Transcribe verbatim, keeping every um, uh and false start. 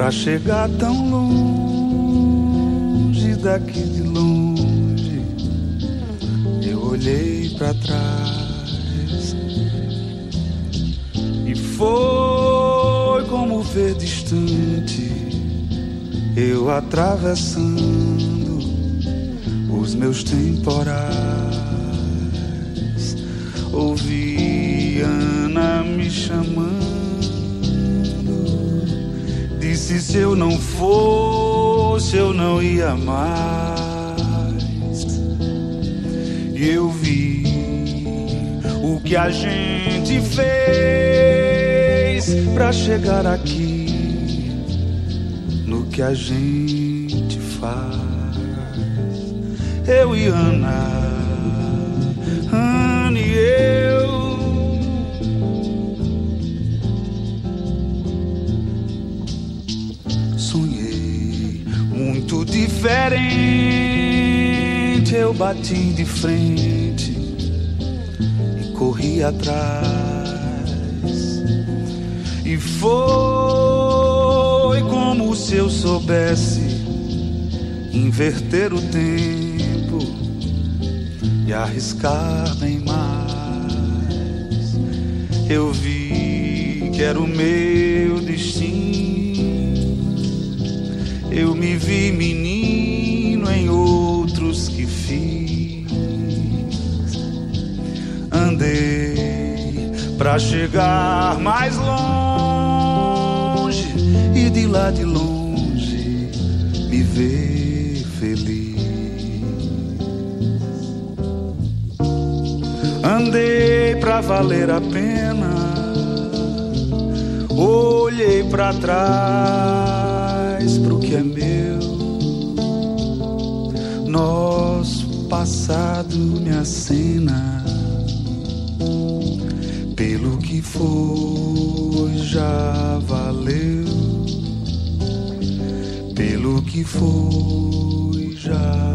pra chegar tão longe, daqui de longe eu olhei pra trás e foi como ver distante eu atravessando os meus temporais. Ouvi Ana me chamando, disse se eu não fosse eu não ia mais. E eu vi o que a gente fez pra chegar aqui, no que a gente faz. Eu e Ana, Ana e eu, sonhei muito diferente. Eu bati de frente e corri atrás, e foi como se eu soubesse inverter o tempo e arriscar bem mais. Eu vi que era o meu destino, eu me vi menino em outros que fiz. Andei pra chegar mais longe e de lá de longe me ver feliz. Andei pra valer a pena, olhei pra trás pro que é meu, nosso passado me acena, pelo que foi já valeu, pelo que foi já